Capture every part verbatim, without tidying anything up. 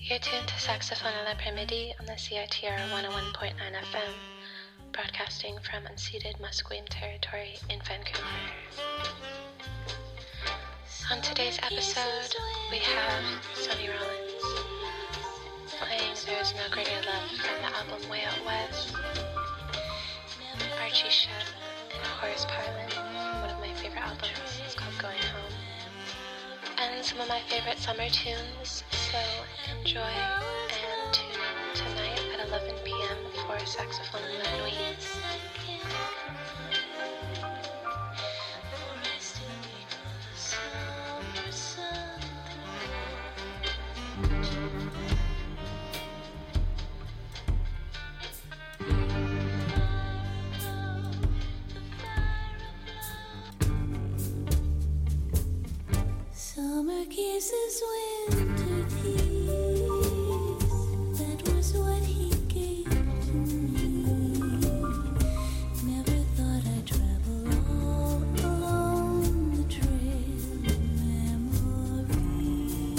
You're tuned to Saxophone à l'après-midi on the C I T R one oh one point nine F M, broadcasting from unceded Musqueam territory in Vancouver. On today's episode, we have Sonny Rollins playing There's No Greater Love from the album Way Out West, Archie Shepp and Horace Parlan, one of my favorite albums, it's called Going Home, and some of my favorite summer tunes, so enjoy and tune in tonight at eleven p.m. for Saxophone La Nuit. Summer kisses, winter tears, that was what he gave to me. Never thought I'd travel all along the trail of memory.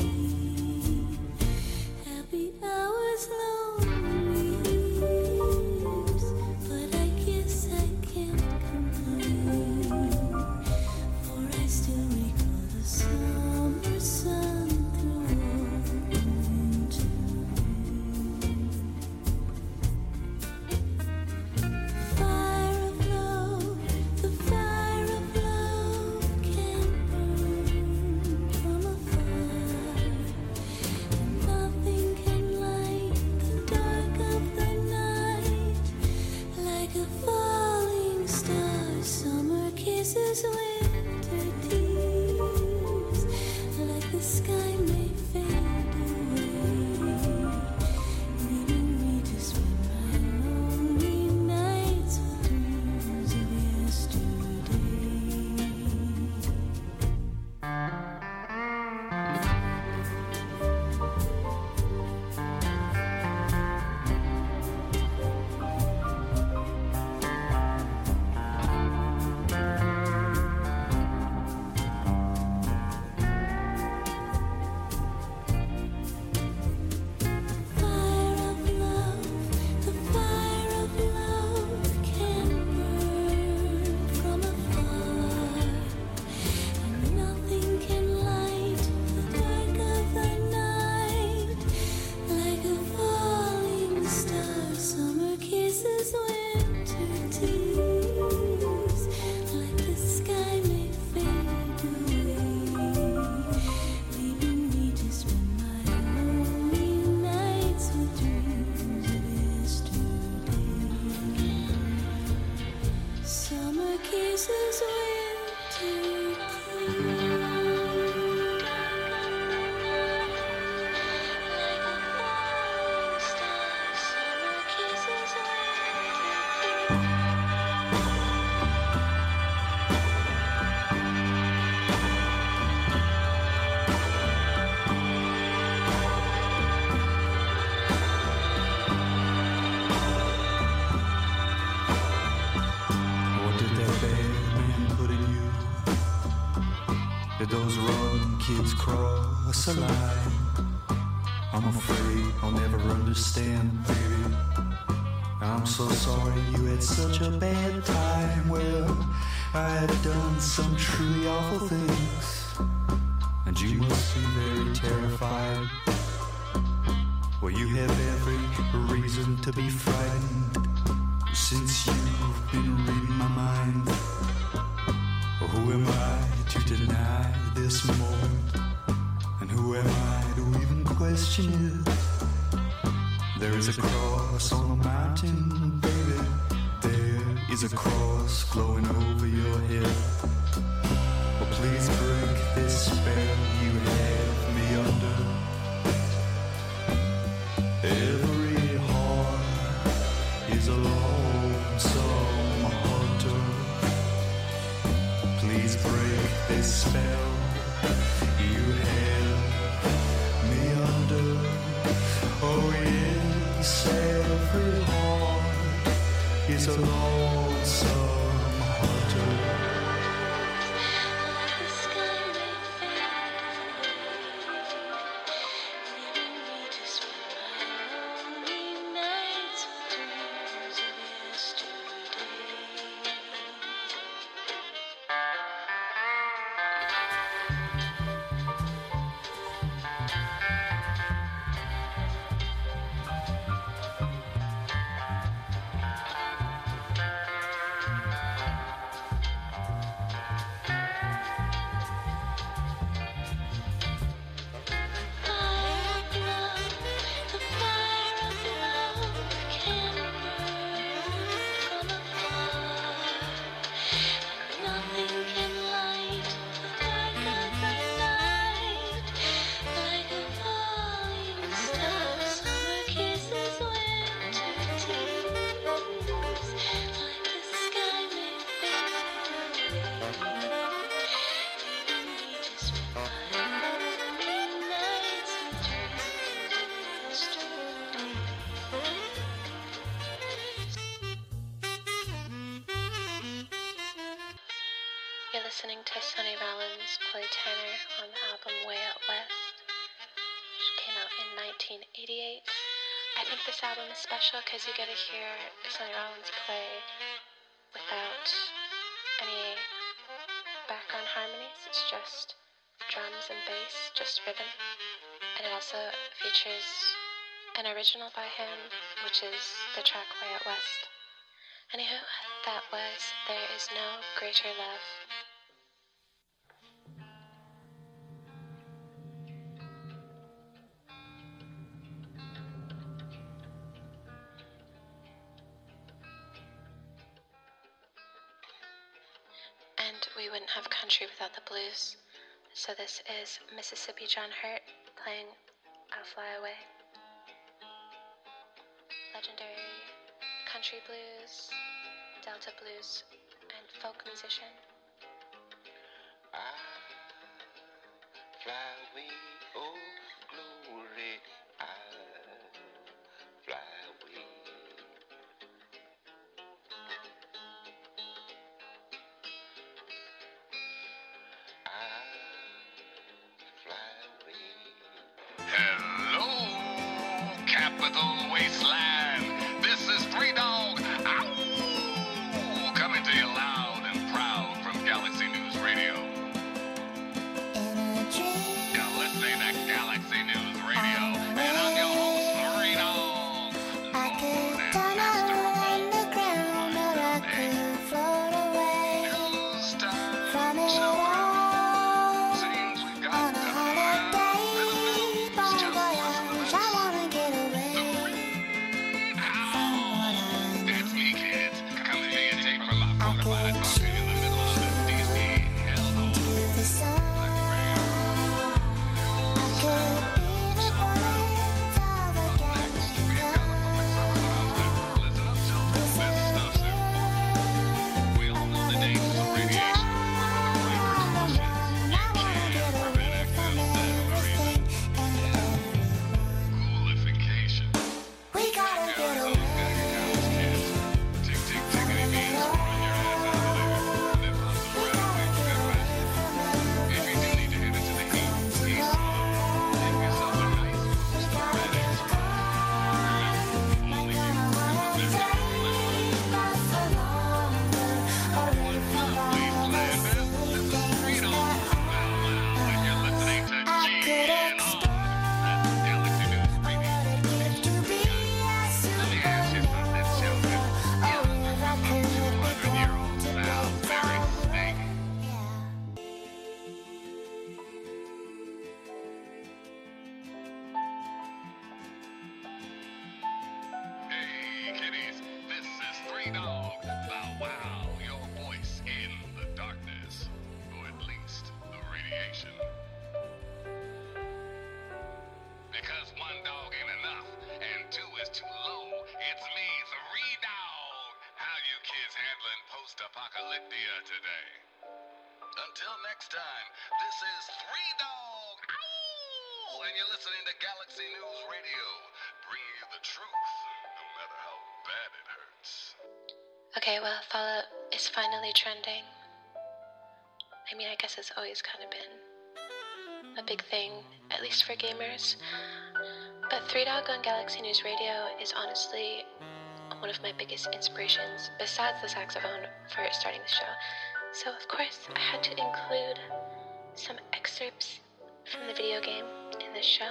Happy hours, lonely years, but I guess I can't complain, for I still recall the summer sun through winter rain. Fire of love, the fire of love can burn from afar, and nothing can light the dark of the night like a falling star. Summer kisses, winter tears, like the sky may fade away, leaving me to spend my lonely nights with dreams of yesterday. Fire of love, the fire of love can burn from afar, and nothing can light the dark of the night like a falling star. Summer kisses, winter tears, like the sky may fade away, leaving me to spend my lonely nights with dreams of yesterday. Summer kisses, winter tears. Like a falling star, summer kisses, winter tears. What did that bad man put in you? Did those wrong kids cross a line? I'm afraid I'll never understand, baby. I'm so sorry you had such a bad time. Well, I have done some truly awful things, and you must be very terrified. Well, you have every reason to be frightened, since you've been reading my mind. Who am I to deny this moment? And who am I to even question it? There is a cross on a mountain, baby. There is a cross glowing over your head. Oh, please break this spell you have me under. Every heart is a lonesome hunter. Please break this spell you have me under. Oh yes, every heart is a lonesome hunter. Like the sky may fade away, leaving me to Turner on the album Way Out West, which came out in nineteen eighty-eight. I think this album is special because you get to hear Sonny Rollins play without any background harmonies. It's just drums and bass, just rhythm. And it also features an original by him, which is the track Way Out West. Anywho, that was There Is No Greater Love. And we wouldn't have country without the blues. So this is Mississippi John Hurt playing I'll Fly Away. Legendary country blues, Delta blues, and folk musician. I fly away, oh glory, I fly away. Hello, Capital Wasteland. This is Three Dog. Ow! Coming to you loud and proud from Galaxy News Radio. You're listening to Galaxy News Radio, and I'm your host, Three Dog. I could turn around the ground, or I could float away News time. from it So, all. seems we got On a the holiday, bon Still voyage, I wanna get away from what I know. It's me, kids. Coming to you tape from my I fortified could bunker in the middle of the D C. Hello. to the sun. I could be the bullets of a gatling gun. Listen up, children. This stuff, sir. We all know the dangers of radiation. Coolification. We gotta Yeah, get so away. gotta get down, kids. Tick, tick, tickety beans. Run your ass out of there. Live on some red wings. Get back. If you do need to head into the heat, easy. Make yourself a nice red X. Remember, only you can live in the Hey, kiddies, this is Three Dog. Bow wow, your voice in the darkness, or at least the radiation. Because one dog ain't enough, and two is too low, it's me, Three Dog. How you kids handling post-apocalyptia today? Until next time, this is Three Dog. Ow! And you're listening to Galaxy News Radio, bringing you the truth, no matter how bad it hurts. Okay, well, Fallout is finally trending. I mean, I guess it's always kind of been a big thing, at least for gamers. But Three Dog on Galaxy News Radio is honestly one of my biggest inspirations, besides the saxophone, for starting the show. So, of course, I had to include some excerpts from the video game in this show.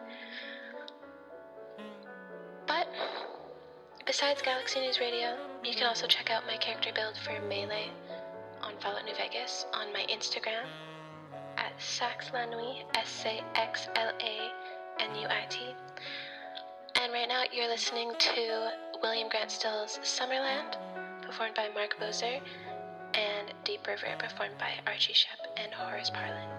But besides Galaxy News Radio, you can also check out my character build for Melee on Fallout New Vegas on my Instagram at Saxlanui, S A X L A N U I T. And right now you're listening to William Grant Still's Summerland, performed by Mark Moser, and Deep River, performed by Archie Shepp and Horace Parlin.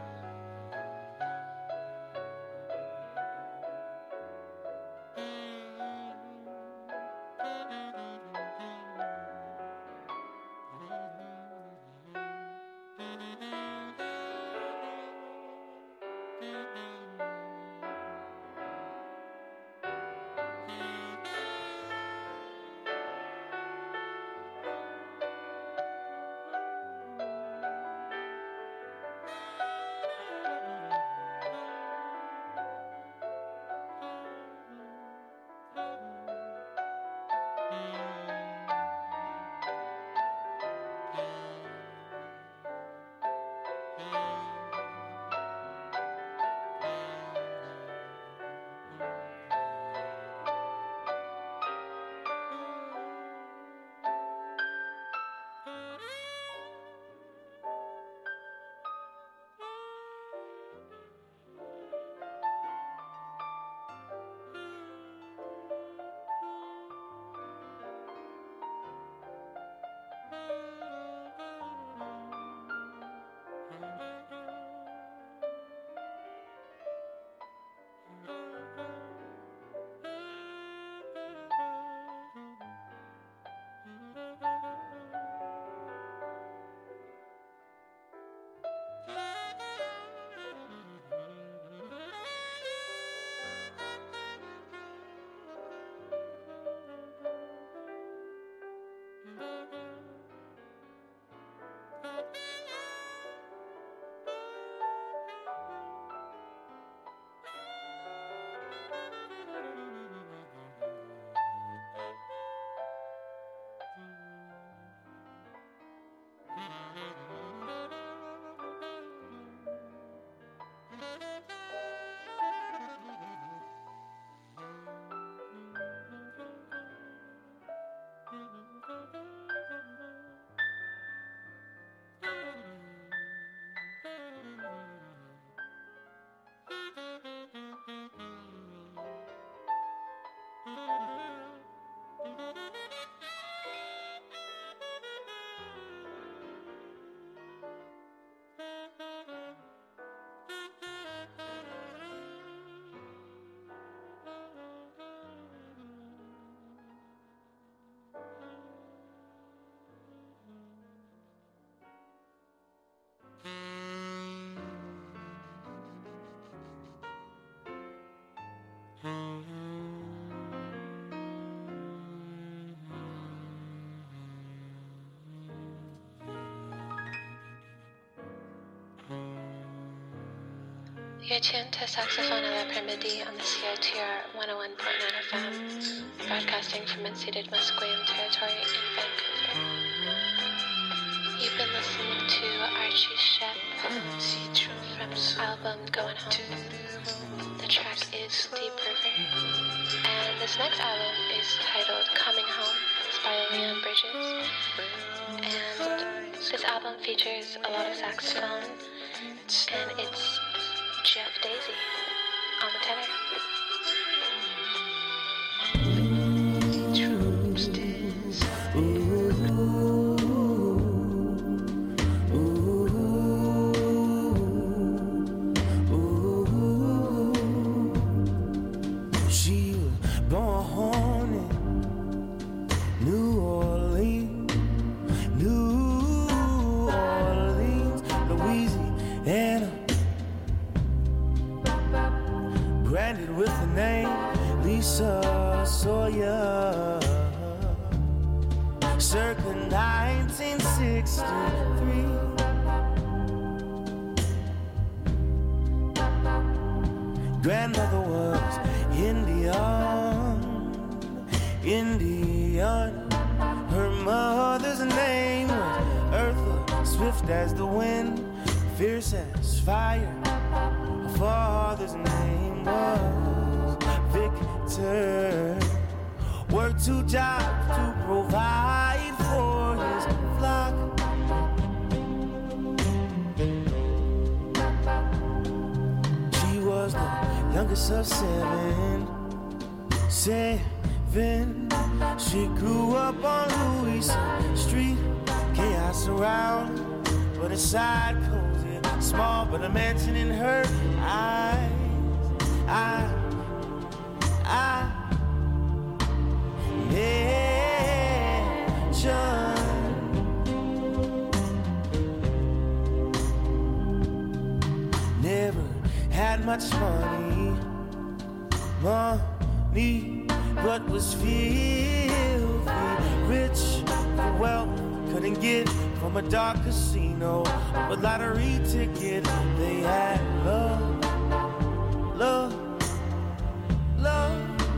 You're tuned to Saxophone à l'après-midi on the C I T R one oh one point nine F M, broadcasting from unceded Musqueam territory in Vancouver. You've been listening to Archie Shepp from his album Going Home. The track is Deep River. And this next album is titled Coming Home. It's by Leon Bridges. And this album features a lot of saxophone, and it's Jeff Daisy on the tenor. She was born in New Orleans, New Orleans, Louisiana. Branded with the name Lisa Sawyer, circa nineteen sixty-three. Grandmother was Indian, Indian. Her mother's name was Eartha, swift as the wind, fierce as fire. Her father's name was Victor. Worked two jobs to provide for his flock. She was the youngest of seven, seven. She grew up on Louisa Street, chaos around, but inside cozy, small but a mansion in her eyes. I, I, mansion. Never had much money, money, but was filthy rich. The wealth couldn't get from a dark casino, a lottery ticket. They had love, love, love,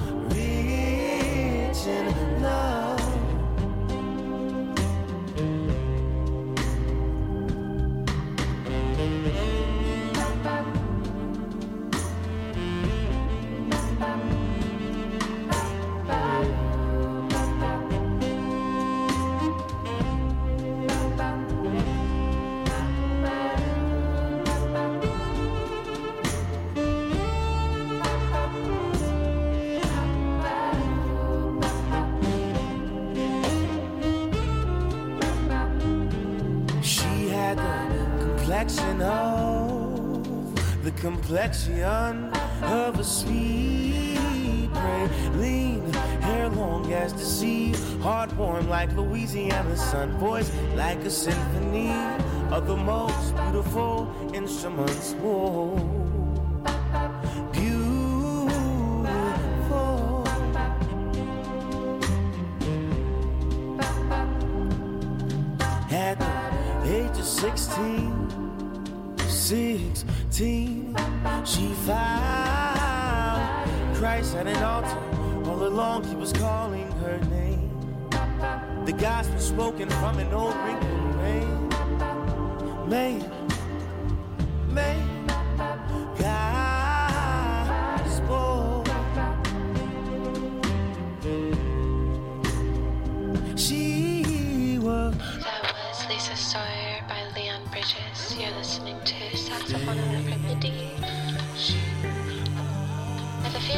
rich in love. Complexion of the complexion of a sweet praline, hair long as the sea, heart warm like Louisiana sun, voice like a symphony of the most beautiful instruments. Whoa, beautiful. At the age of sixteen, sixteen, she found Christ at an altar. All along he was calling her name. The gospel spoken from an old wrinkled rain. Man, man,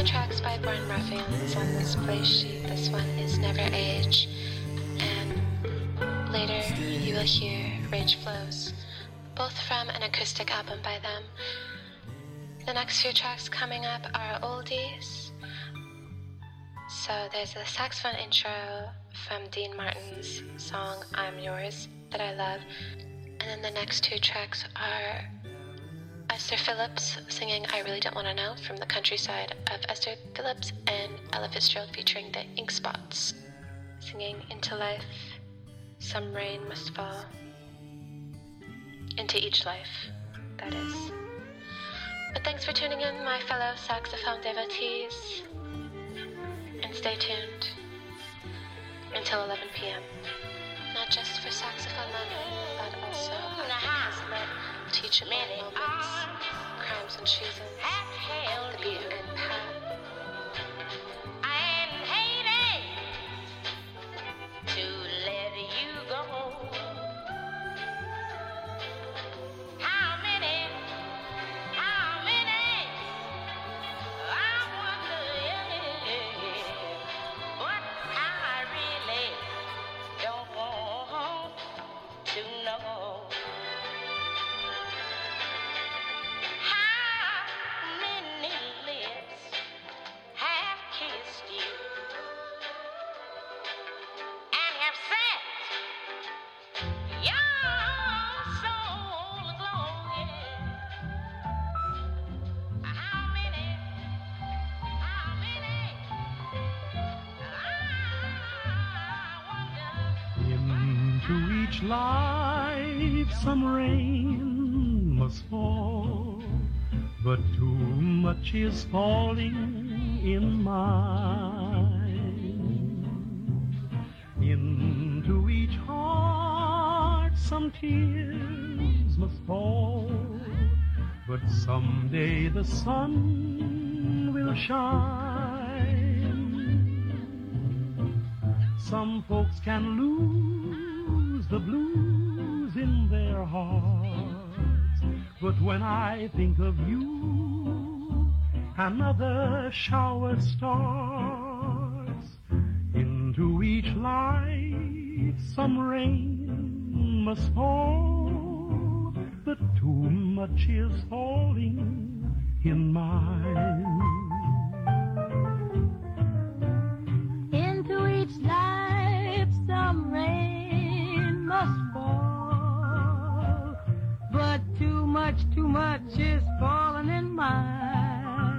two tracks by Born Ruffians on this play sheet. This one is Never Age, and later you will hear Rage Flows, both from an acoustic album by them. The next few tracks coming up are oldies. So there's a saxophone intro from Dean Martin's song I'm Yours that I love. And then the next two tracks are Esther Phillips singing I Really Don't Want to Know from the countryside of Esther Phillips, and Ella Fitzgerald featuring the Ink Spots singing Into Life, Some Rain Must Fall. Into each life, that is. But thanks for tuning in, my fellow saxophone devotees, and stay tuned until eleven p.m. Not just for saxophone learning, but also Hazlitt, teachable moments, crimes and treasons, and the beat and pat. I ain't hating to let you go. How many, how many, I wonder, yeah, but I really don't want to know. How many lips have kissed you and have set your soul aglow, yeah. How many, how many, I wonder. Into each life some rain must fall, but too much is falling in mine. Into each heart some tears must fall, but someday the sun will shine. Some folks can lose the blues in their hearts, but when I think of you, another shower starts. Into each life some rain must fall, but too much is falling in mine. Into each life some rain must fall, but too much, too much is falling in mine.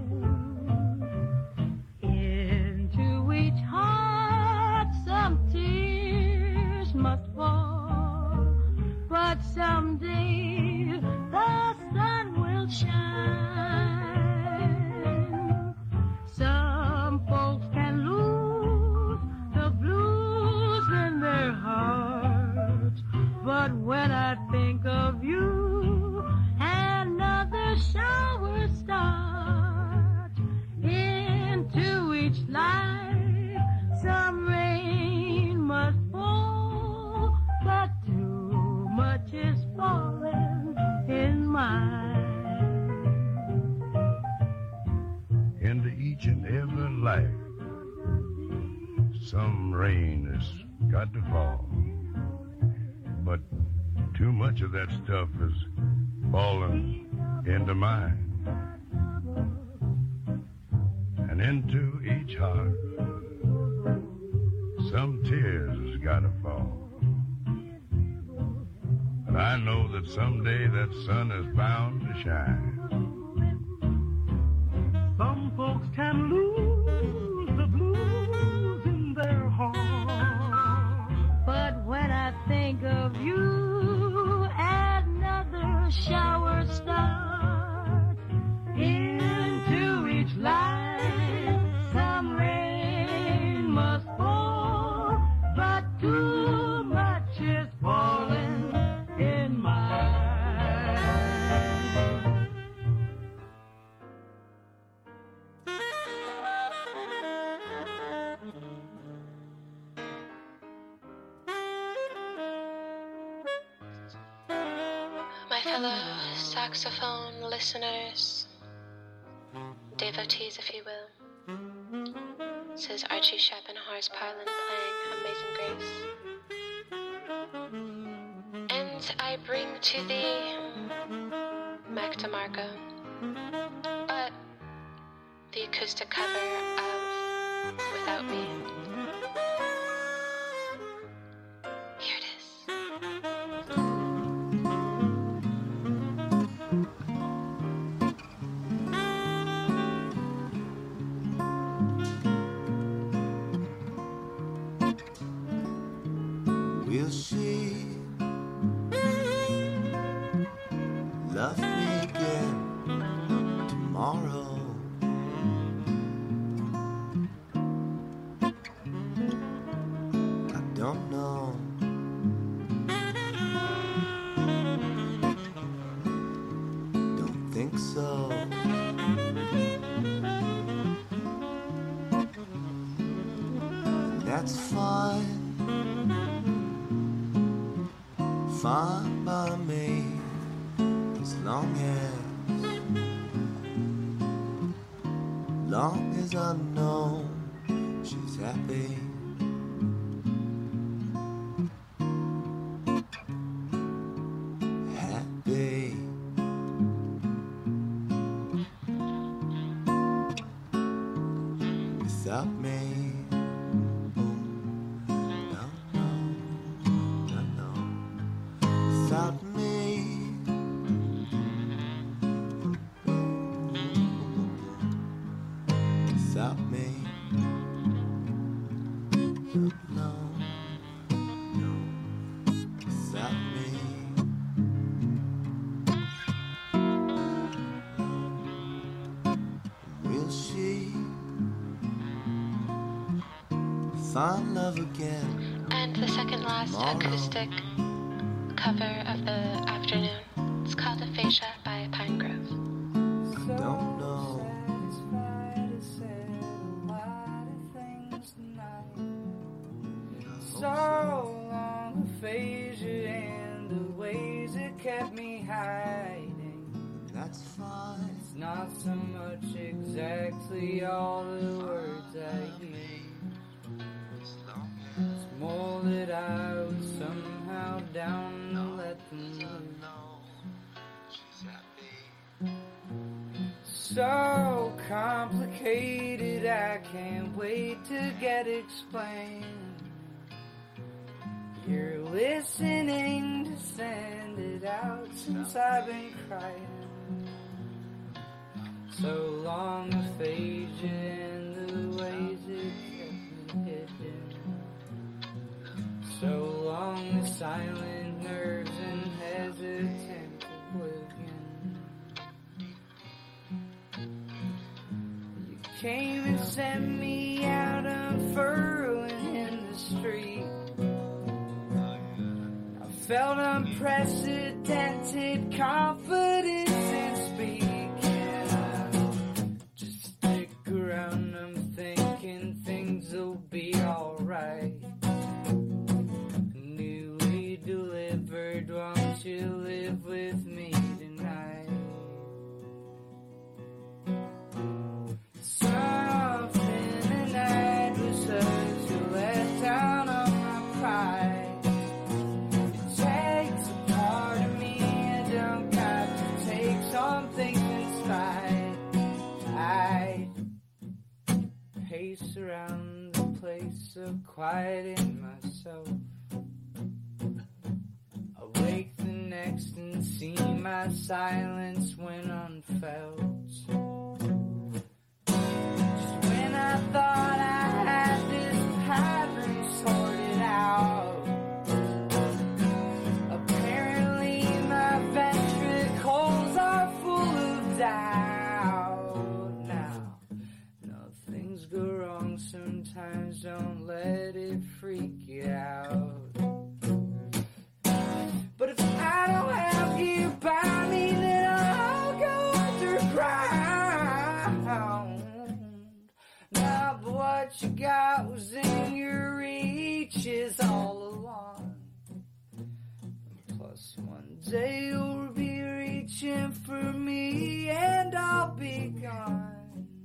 Into each heart some tears must fall, but someday the sun will shine. Some folks can lose the blues in their hearts, but when I think of you, another shower starts. Into each life some rain must fall, but too much is falling in mine. Into each and every life some rain has got to fall, but too much of that stuff is falling into mine. And into each heart some tears has got to fall, but I know that someday that sun is bound to shine. Some folks can lose the blues in their heart, But when I think of you, another shower starts. Into each life some rain must fall, but too much is falling in mine. My fellow saxophone listeners, devotees, if you will. This is Archie Shepp and Horace Parlan playing Amazing Grace. And I bring to thee Mac DeMarco, but the acoustic cover of Without Me. Here it is. Will she love me again tomorrow? I don't know. Don't think so. That's fine. Fine by me, as long as, long as I know she's happy. Happy. Without me. Without me, without me, no, no, without me. Will she find love again? And the second last Tomorrow. acoustic cover of the afternoon. It's called Aphasia by Pine Grove. Don't know. So long, aphasia and the ways it kept me hiding. That's fine. It's not so much exactly all the words I use. It's more that I was somehow down to let them loose. So complicated, I can't wait to get explained. You're listening to send it out since I've been crying. So long, aphasia and the ways it kept me hidden. So long, the silent nerves and hesitant oblivion. You came and sent me out unfurling in the street. I felt unprecedented confidence in speaking. Just stick around, I'm thinking things will be alright. Newly delivered, won't you live with me tonight? Something the night was hers, you let down on my pride. It takes a part of me, I don't got to take some things in stride. I pace around the place so quiet in myself. Awake the next and see my silence when unfelt. Just when I thought I had this pattern sorted out, apparently my ventricles are full of doubt. Now, nothing's go wrong sometimes, don't let it freak you out. But if I don't have you by me, then I'll go underground. Now, but what you got was in your reaches all along. Plus, one day you'll be reaching for me, and I'll be gone.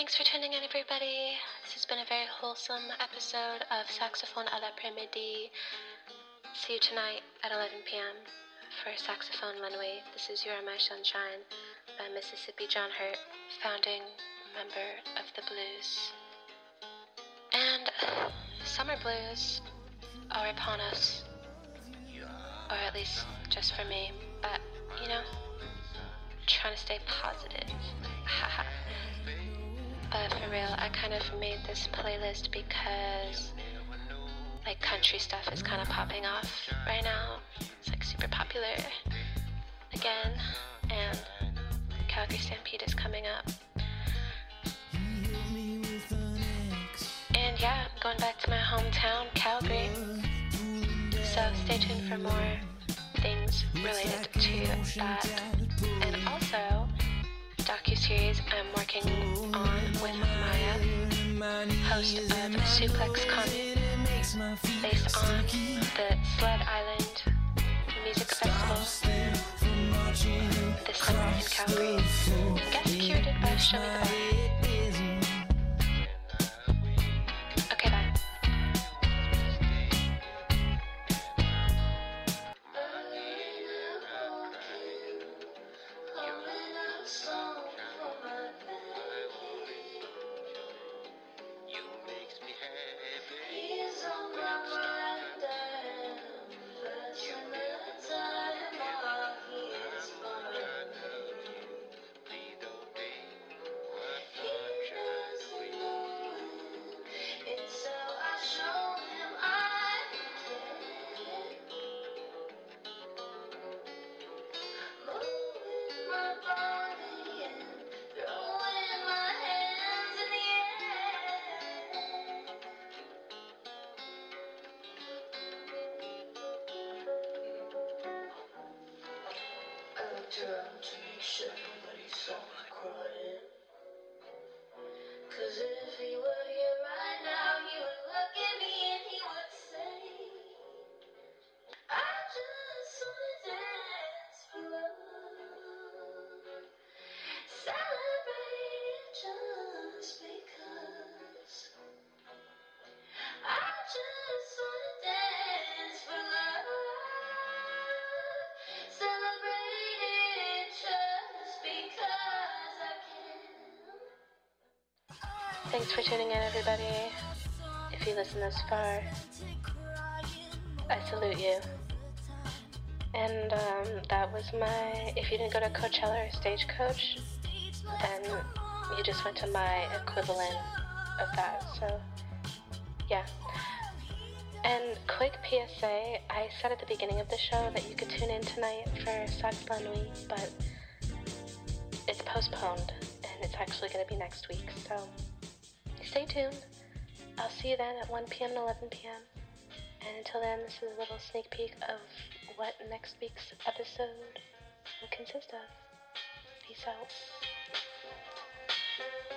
Thanks for tuning in, everybody. This has been a very wholesome episode of Saxophone à l'après-midi. See you tonight at eleven p.m. for Saxophone La Nuit. This is You Are My Sunshine by Mississippi John Hurt, founding member of the blues. And summer blues are upon us, or at least just for me, but, you know, trying to stay positive. Haha. But for real, I kind of made this playlist because, like, country stuff is kind of popping off right now. It's, like, super popular again, and Calgary Stampede is coming up. And yeah, I'm going back to my hometown, Calgary. So stay tuned for more things related to that. And also, docuseries I'm working on with Maya, host of Suplex Comedy, based on the Sled Island Music Festival this summer in Calgary. Guest curated by Shomi Clay. Okay, bye. Around to make sure nobody saw me crying. Cause if he were here right now, he would look at me and he would say, I just wanna dance for love. Celebrate it just because. I just wanna dance for love. Celebrate it just because I can. Thanks for tuning in, everybody. If you listen this far, I salute you. And um, that was my, if you didn't go to Coachella or Stagecoach, then you just went to my equivalent of that, so yeah. And quick P S A, I said at the beginning of the show that you could tune in tonight for Sax La Nuit, but it's postponed, and it's actually going to be next week, so stay tuned. I'll see you then at one p.m. and eleven p.m. And until then, this is a little sneak peek of what next week's episode will consist of. Peace out.